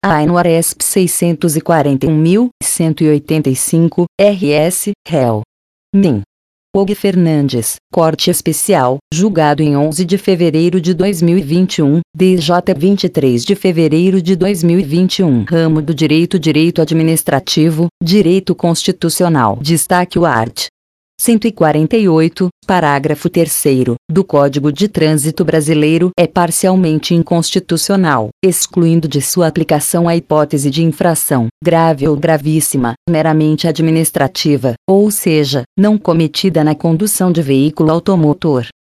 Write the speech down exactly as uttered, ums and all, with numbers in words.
A N W A R E S P seiscentos e quarenta e um mil cento e oitenta e cinco, R S, réu. Min. Og Fernandes, corte especial, julgado em onze de fevereiro de dois mil e vinte e um, D J vinte e três de fevereiro de dois mil e vinte e um. Ramo do Direito Direito Administrativo, Direito Constitucional. Destaque o art. cento e quarenta e oito, parágrafo terceiro, do Código de Trânsito Brasileiro é parcialmente inconstitucional, excluindo de sua aplicação a hipótese de infração, grave ou gravíssima, meramente administrativa, ou seja, não cometida na condução de veículo automotor,